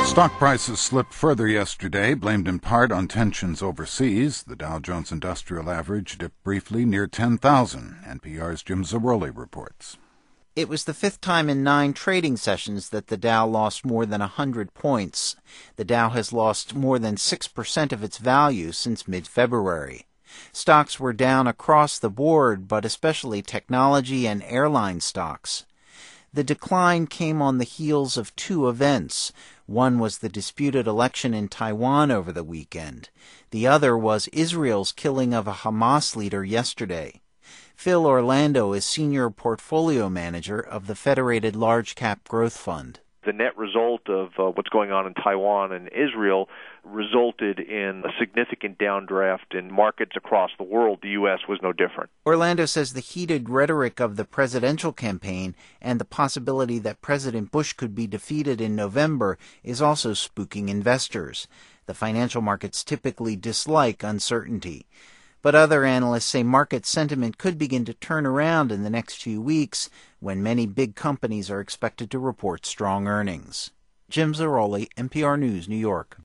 Stock prices slipped further yesterday, blamed in part on tensions overseas. The Dow Jones Industrial Average dipped briefly near 10,000. NPR's Jim Zarroli reports. It was the fifth time in 9 trading sessions that the Dow lost more than 100 points. The Dow has lost more than 6% of its value since mid-February. Stocks were down across the board, but especially technology and airline stocks. The decline came on the heels of 2 events. One was the disputed election in Taiwan over the weekend. The other was Israel's killing of a Hamas leader yesterday. Phil Orlando is Senior Portfolio Manager of the Federated Large Cap Growth Fund. The net result of what's going on in Taiwan and Israel resulted in a significant downdraft in markets across the world. The U.S. was no different. Orlando says the heated rhetoric of the presidential campaign and the possibility that President Bush could be defeated in November is also spooking investors. The financial markets typically dislike uncertainty. But other analysts say market sentiment could begin to turn around in the next few weeks when many big companies are expected to report strong earnings. Jim Zarroli, NPR News, New York.